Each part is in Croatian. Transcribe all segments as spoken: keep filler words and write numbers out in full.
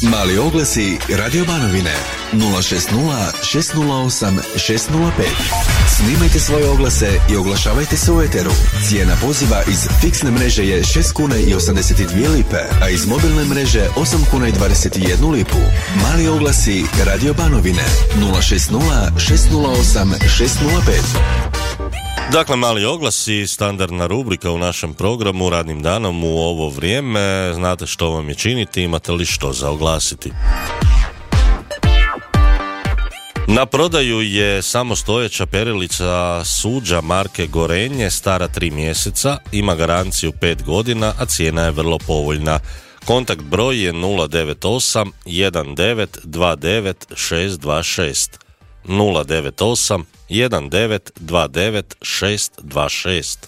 Mali oglasi Radio Banovine nula šest nula šest nula osam šest nula pet. Snimajte svoje oglase i oglašavajte se u eteru. Cijena poziva iz fiksne mreže je šest kuna i osamdeset dvije lipe, a iz mobilne mreže osam kuna i dvadeset jednu lipu. Mali oglasi Radio Banovine nula šest nula šest nula osam šest nula pet. Dakle, mali oglasi, standardna rubrika u našem programu radnim danom u ovo vrijeme. Znate što vam je činiti, imate li što za oglasiti. Na prodaju je samostojeća perilica suđa marke Gorenje, stara tri mjeseca, ima garanciju pet godina, a cijena je vrlo povoljna. Kontakt broj je nula devet osam jedan devet dva devet šest dva šest. nula devet osam jedan devet dva devet šest dva šest.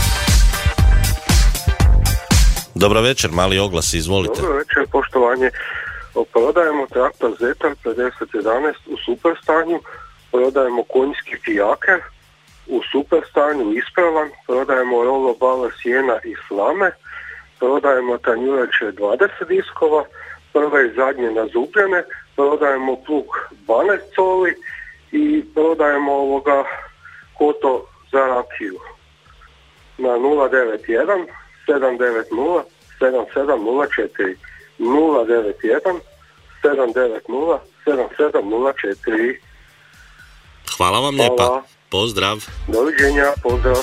Dobro večer, mali oglas, izvolite. Dobro večer, poštovanje. Prodajemo traktor Zetor pedeset jedanaest u super stanju, prodajemo konjski fijaker u super stanju, ispravan, prodajemo rolo bala sjena i slame, prodajemo tanjurače dvadeset diskova, prve i zadnje nazubljene, prodajemo plug dvanaest coli i prodajemo ovoga koto za rakiju na nula devet jedan sedam devet nula sedam sedam nula četiri. nula devet jedan sedam devet nula sedam sedam nula četiri. Hvala vam lijepa. Hvala. Pozdrav. Doviđenja, pozdrav.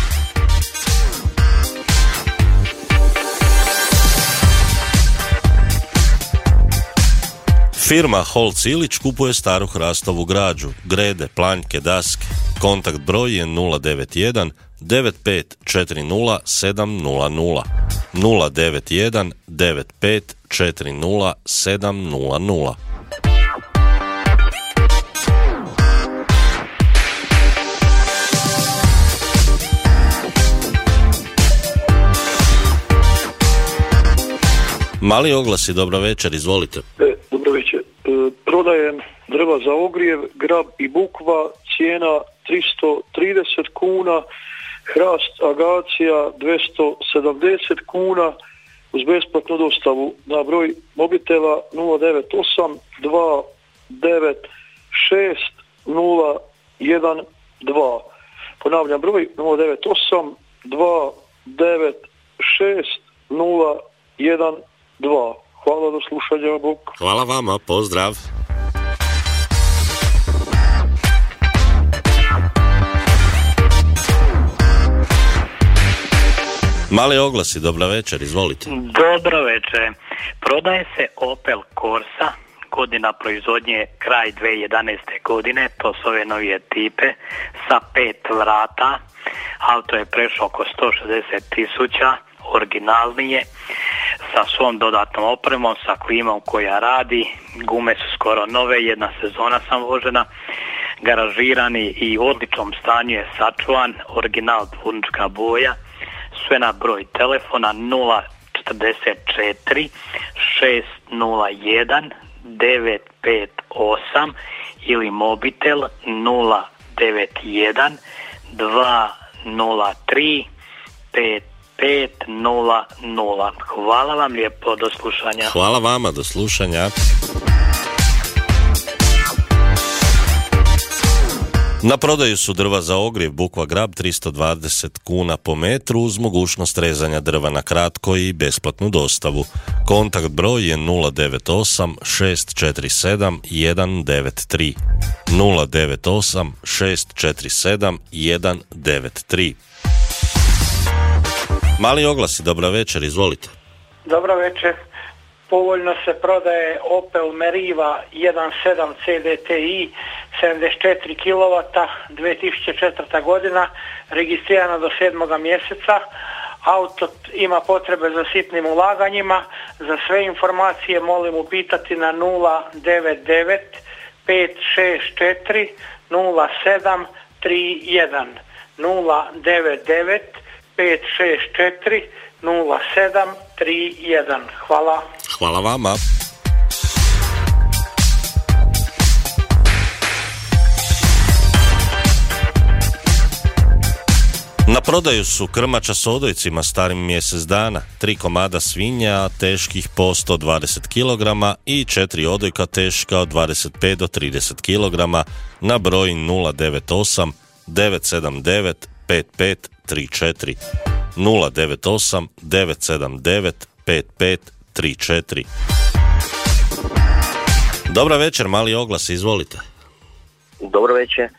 Firma Holc Ilić kupuje staru hrastovu građu, grede, planjke, daske. Kontakt broj je nula devet jedan devet pet četiri nula sedam nula nula. nula devet jedan devet pet četiri nula sedam nula nula. Mali oglasi, dobro večer, izvolite. E, dobro večer. E, prodajem drva za ogrjev, grab i bukva, cijena tristo trideset kuna, hrast agacija dvjesto sedamdeset kuna, uz besplatnu dostavu na broj mobitela nula devet osam dva devet šest nula jedan dva. Ponavljam broj nula devet osam dva devet šest nula jedan dva. Hvala, do slušanja, Bog. Hvala vama, pozdrav. Mali oglasi, dobra večer, izvolite. Dobro večer. Prodaje se Opel Corsa, godina proizvodnje kraj dvije tisuće jedanaeste godine, to su ove novije tipe, sa pet vrata. Auto je prešao oko sto šezdeset tisuća, originalnije, sa svom dodatnom opremom, sa klimom koja radi, gume su skoro nove, jedna sezona sam vožena, garažirani i u odličnom stanju je sačuvan, original dvunička boja, sve na broj telefona nula četrdeset četiri šest nula jedan devet pet osam ili mobitel nula devet jedan dva nula tri pet pet nula nula. Hvala vam lijepo, do slušanja. Hvala vama, do slušanja. Na prodaju su drva za ogrjev Bukva Grab tristo dvadeset kuna po metru uz mogućnost rezanja drva na kratko i besplatnu dostavu. Kontakt broj je nula devet osam šest četiri sedam jedan devet tri. nula devet osam šest četiri sedam jedan devet tri. Mali oglasi, dobra večer, izvolite. Dobro večer. Povoljno se prodaje Opel Meriva jedan sedam C D T I sedamdeset četiri kilovata, dvije tisuće četvrta godina, registrirana do sedmoga mjeseca. Auto ima potrebe za sitnim ulaganjima. Za sve informacije molim upitati na nula devet devet pet šest četiri nula sedam tri jedan. nula devet devet pet šest četiri nula sedam tri jedan. Hvala. Hvala vama. Na prodaju su krmača s odojcima starim mjesec dana, tri komada svinja teških po sto dvadeset kilograma i četiri odojka teška od dvadeset pet do trideset kilograma na broj nula devet osam devet sedam devet pet pet tri četiri. nula devet osam devet sedam devet pet pet tri četiri. Dobra večer, mali oglas, izvolite. Dobro večer. E,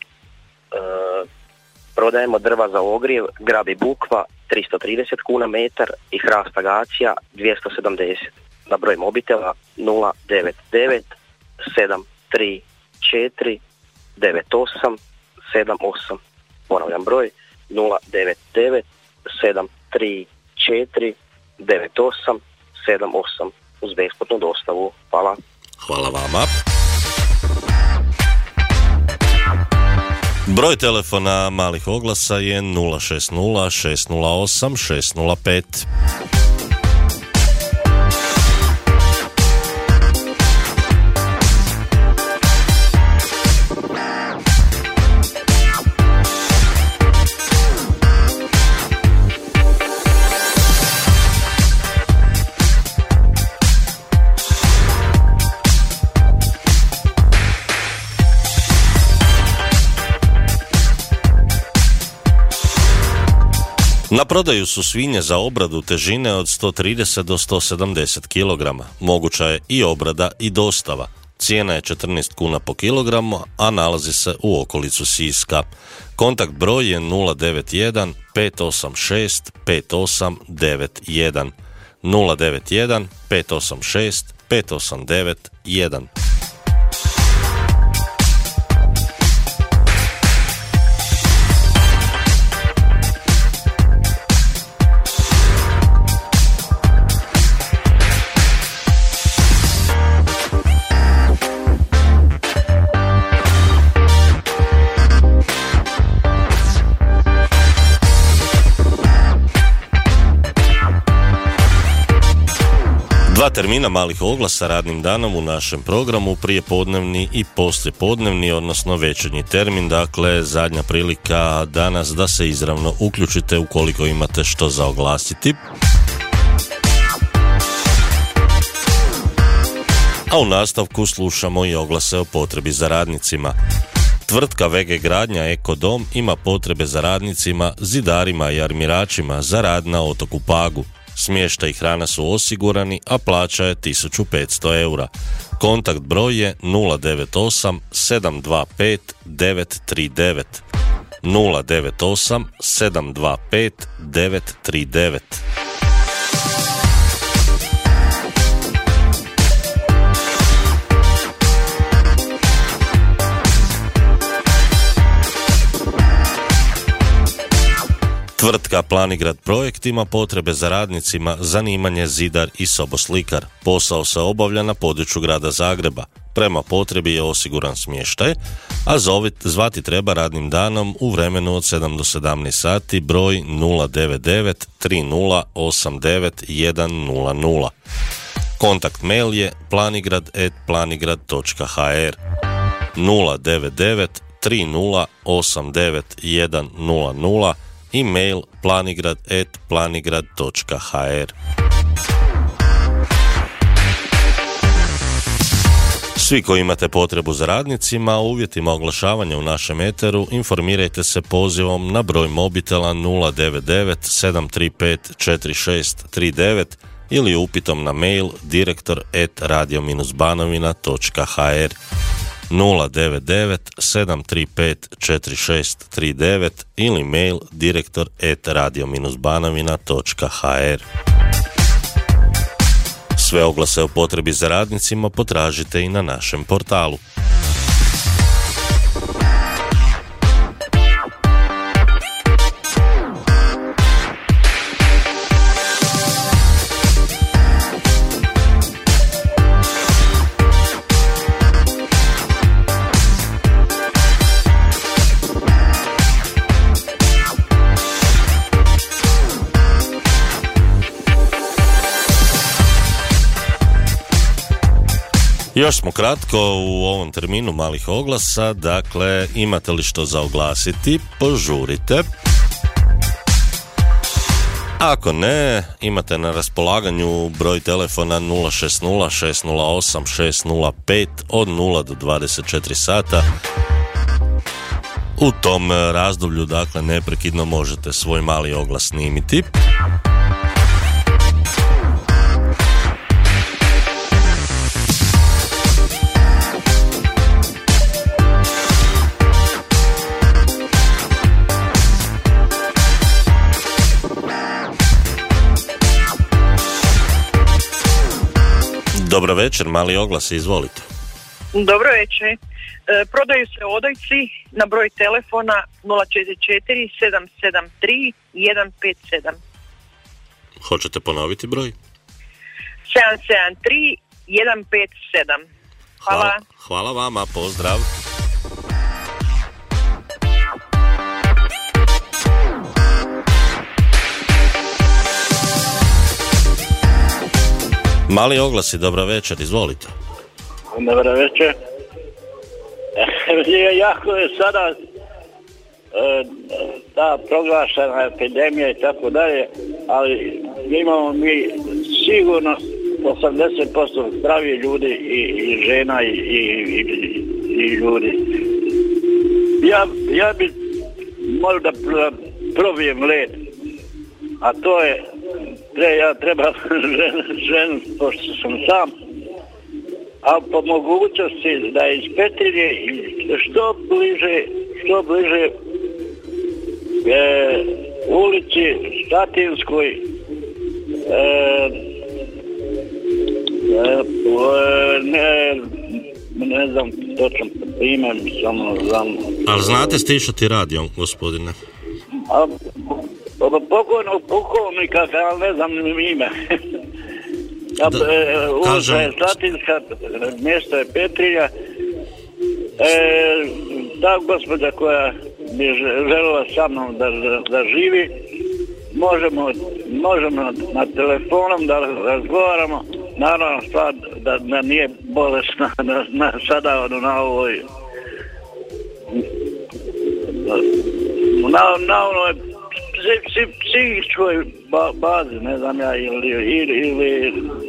prodajemo drva za ogrijev, grab i bukva, tristo trideset kuna metar i hrast agacija, dvjesto sedamdeset. Na broj mobitela nula devet devet sedam tri četiri devet osam sedam osam. Ponavljam broj nula devet devet sedam tri četiri devet osam sedam osam uz besplatnu dostavu. Hvala. Hvala vama. Broj telefona malih oglasa je nula šest nula šest nula osam šest nula pet. Na prodaju su svinje za obradu težine od sto trideset do sto sedamdeset kilograma. Moguća je i obrada i dostava. Cijena je četrnaest kuna po kilogramu, a nalazi se u okolicu Siska. Kontakt broj je nula devet jedan pet osam šest pet osam devet jedan. nula devet jedan pet osam šest pet osam devet jedan. Dva termina malih oglasa radnim danom u našem programu, prijepodnevni i poslijepodnevni, odnosno večernji termin, dakle zadnja prilika danas da se izravno uključite ukoliko imate što za oglasiti. A u nastavku slušamo i oglase o potrebi za radnicima. Tvrtka V G Gradnja Ekodom ima potrebe za radnicima, zidarima i armiračima za rad na otoku Pagu. Smještaj i hrana su osigurani, a plaća je tisuću petsto eura. Kontakt broj je nula devet osam sedam dva pet devet tri devet. nula devet osam sedam dva pet devet tri devet. Tvrtka Planigrad Projekt ima potrebe za radnicima, zanimanje zidar i soboslikar. Posao se obavlja na području grada Zagreba. Prema potrebi je osiguran smještaj, a zvati treba radnim danom u vremenu od sedam do sedamnaest sati, broj nula devet devet tri nula osam devet jedan nula nula. Kontakt mail je planigrad at planigrad točka h r. nula devet devet tri nula osam devet jedan nula nula. E-mail planigrad at planigrad točka h r. Svi koji imate potrebu za radnicima, u uvjetima oglašavanja u našem eteru, informirajte se pozivom na broj mobitela nula devet devet sedam tri pet četiri šest tri devet ili upitom na mail direktor at radio banovina točka h r. nula devet devet sedam tri pet četiri šest tri devet ili mail direktor at radio banovina točka h r. Sve oglase o potrebi za radnicima potražite i na našem portalu. Još smo kratko u ovom terminu malih oglasa, dakle imate li što za oglasiti, požurite. Ako ne, imate na raspolaganju broj telefona nula šest nula šest nula osam šest nula pet od nula do dvadeset četiri sata. U tom razdoblju, dakle, neprekidno možete svoj mali oglas snimiti. Dobro večer, mali oglas, izvolite. Dobro večer. E, prodaju se odojci na broj telefona nula četiri četiri sedam sedam tri jedan pet sedam. Hoćete ponoviti broj? sedam sedam tri jedan pet sedam. Hvala. Hvala, hvala vama, pozdrav. Mali oglasi, dobra večer, izvolite. Dobra večer. Jako je sada e, ta proglašena epidemija i tako dalje, ali imamo mi sigurno osamdeset posto zdravih ljudi i, i žena i, i, i ljudi. Ja, ja bi možda probijem led, a to je Tre, ja treba ženu, ženu, pošto sam sam, a po mogućnosti da iz Petrinje što bliže, što bliže e, ulici Statinskoj, e, e, ne, ne znam točno ime, samo znam. Ali znate stišati radio, gospodine? A, pokojnog pukovnika, ali ne znam ime. Ja, da, e, kažem... je Slatinska, mjesto je Petrinja. E, ta gospođa koja bi željela sa mnom da, da, da živi, možemo, možemo na telefonom da razgovaramo. Naravno stvar da, da nije bolesna na, na, sada ono, na ovoj na, na onoj psihičkoj bazi, ne znam ja, ili, ili, ili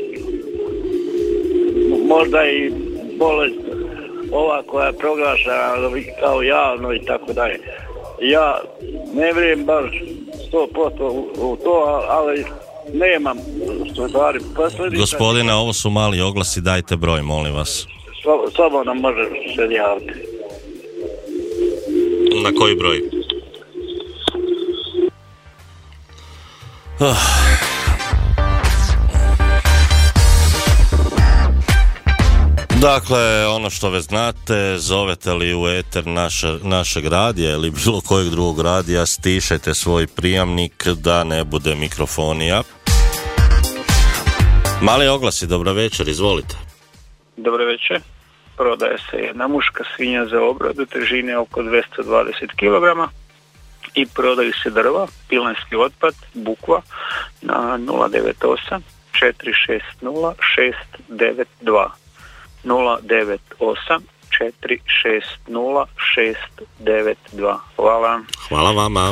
možda i bolest ova koja je proglašena kao javno i tako dalje. Ja ne vjerujem baš sto posto u, u to, ali nemam stvari posljedica. Gospodine, ovo su mali oglasi, dajte broj, molim vas. Slobodno može se javiti. Na koji broj? Oh. Dakle, ono što već znate, zovete li u eter naše, našeg radija ili bilo kojeg drugog radija, stišajte svoj prijamnik da ne bude mikrofonija. Mali oglasi, dobro večer, izvolite. Dobro večer. Prodaje se jedna muška svinja za obradu težine oko dvjesto dvadeset kilograma i prodaju se drva, pilanski otpad, bukva na nula devet osam četiri šest nula šest devet dva. nula devet osam četiri šest nula šest devet dva. Hvala. Hvala vama.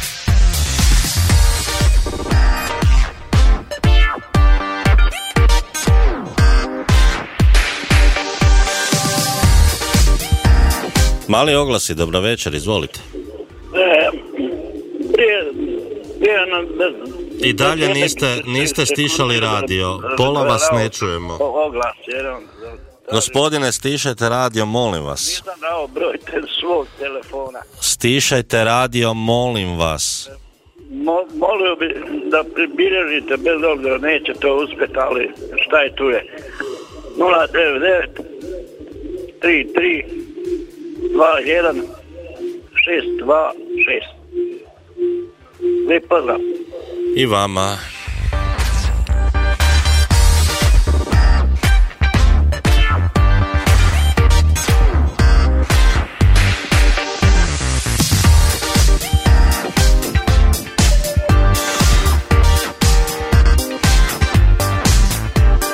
Mali oglasi, dobro večer, izvolite. E, prije, prije nam, bez, I dalje niste, niste stišali radio, pola vas ne čujemo. Oglas, jedan. Gospodine, stišajte radio, molim vas. Nisam dao broj te svog telefona. Stišajte radio, molim vas. Mo, molio bi da pribilježite, bez obzira neće to uspjeti, ali šta je tu je. nula devet devet tri tri dva jedan šest dva šest. Lijep pozdrav. I vama.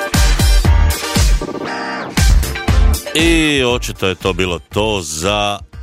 I očito je to bilo to za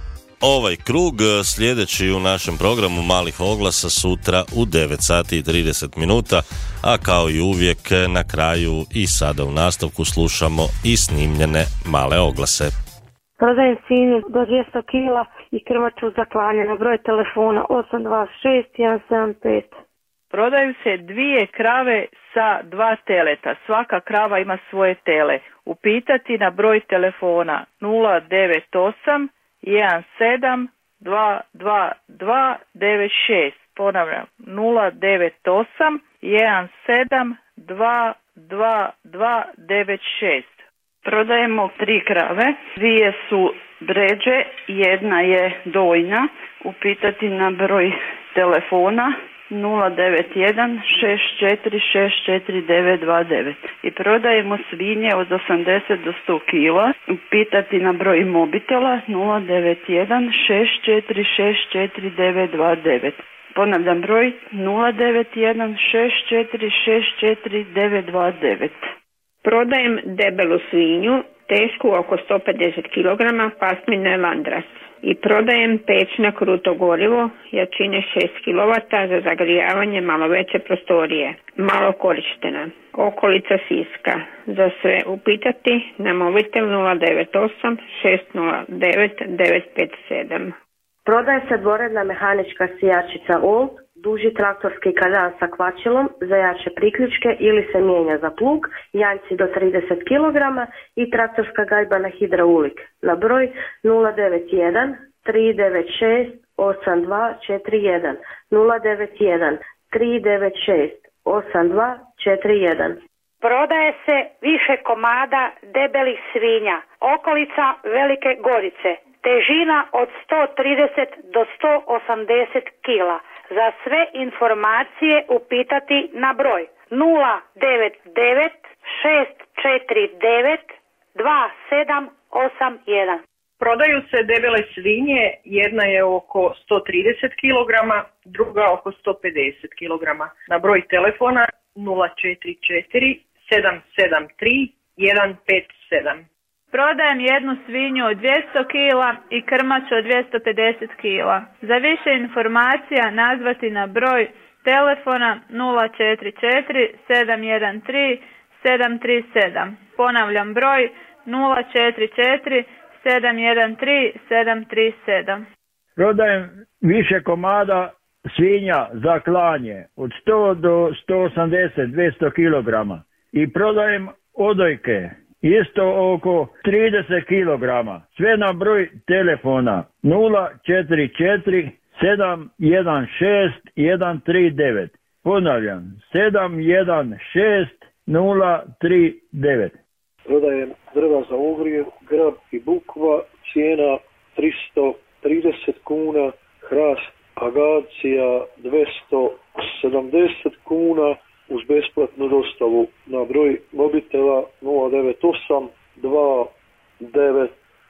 ovaj krug. Sljedeći u našem programu malih oglasa sutra u devet sati i trideset minuta, a kao i uvijek na kraju i sada u nastavku slušamo i snimljene male oglase. Prodajem svinju do dvjesto kila i krmaču za klanje na broj telefona osam dva šest jedan sedam pet. Prodaju se dvije krave sa dva teleta. Svaka krava ima svoje tele. Upitati na broj telefona nula devet osam jedan sedam dva dva dva devet šest. Ponavljam, nula devet osam jedan sedam dva dva dva devet šest. Prodajemo tri krave, dvije su bređe, jedna je dojna. Upitati na broj telefona nula devet jedan šest četiri šest četiri devet dva devet. I prodajemo svinje od osamdeset do sto kila. Upitati na broj mobitela nula devet jedan šest četiri šest četiri devet dva devet. Ponavljam broj nula devet jedan šest četiri šest četiri devet dva devet. Prodajem debelu svinju, tešku oko sto pedeset kilograma, pasmine Landras. I prodajem pećno kruto gorivo, jačine šest kilovata za zagrijavanje malo veće prostorije, malo korištena, okolica Siska. Za sve upitati na mobitel nula devet osam šest nula devet devet pet sedam. Prodaje se dvoredna mehanička sijačica Old, duži traktorski kazan sa kvačilom za jače priključke ili se mijenja za plug, janjci do trideset kilograma i traktorska gajba na hidraulik na broj nula devet jedan tri devet šest osam dva četiri jedan nula devet jedan tri devet šest osam dva četiri jedan. Prodaje se više komada debelih svinja, okolica Velike Gorice, težina od sto trideset do sto osamdeset kila. Za sve informacije upitati na broj nula devet devet šest četiri devet dva sedam osam jedan. Prodaju se debele svinje, jedna je oko sto trideset kilograma, druga oko sto pedeset kilograma. Na broj telefona nula četiri četiri sedam sedam tri jedan pet sedam. Prodajem jednu svinju od dvjesto kila i krmač od dvjesto pedeset kila. Za više informacija nazvati na broj telefona nula četiri četiri sedam jedan tri sedam tri sedam. Ponavljam broj nula četiri četiri sedam jedan tri sedam tri sedam. Prodajem više komada svinja za klanje od sto do sto osamdeset dvjesto kilograma i prodajem odojke isto oko trideset kilograma. Sve na broj telefona nula četiri četiri sedam jedan šest jedan tri devet. Ponavljam, sedam jedan šest nula tri devet. Prodajem drva za ogrjev, grab i bukva, cijena tristo trideset kuna, hrast agacija dvjesto sedamdeset kuna, uz besplatnu dostavu na broj mobitela nula devet osam dva devet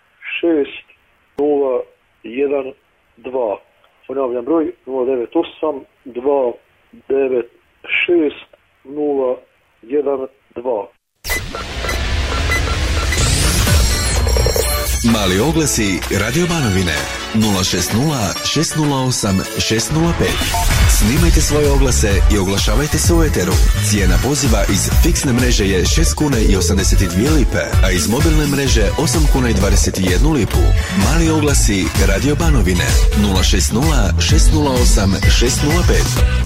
šest nula jedan dva. Ponavljam broj nula devet osam dva devet šest nula jedan dva. Mali oglasi Radio Banovine nula šest nula šest nula osam šest nula pet. Snimajte svoje oglase i oglašavajte se u eteru. Cijena poziva iz fiksne mreže je šest kuna i osamdeset dvije lipe, a iz mobilne mreže osam kuna i dvadeset jednu lipu. Mali oglasi Radio Banovine nula šest nula šest nula osam šest nula pet.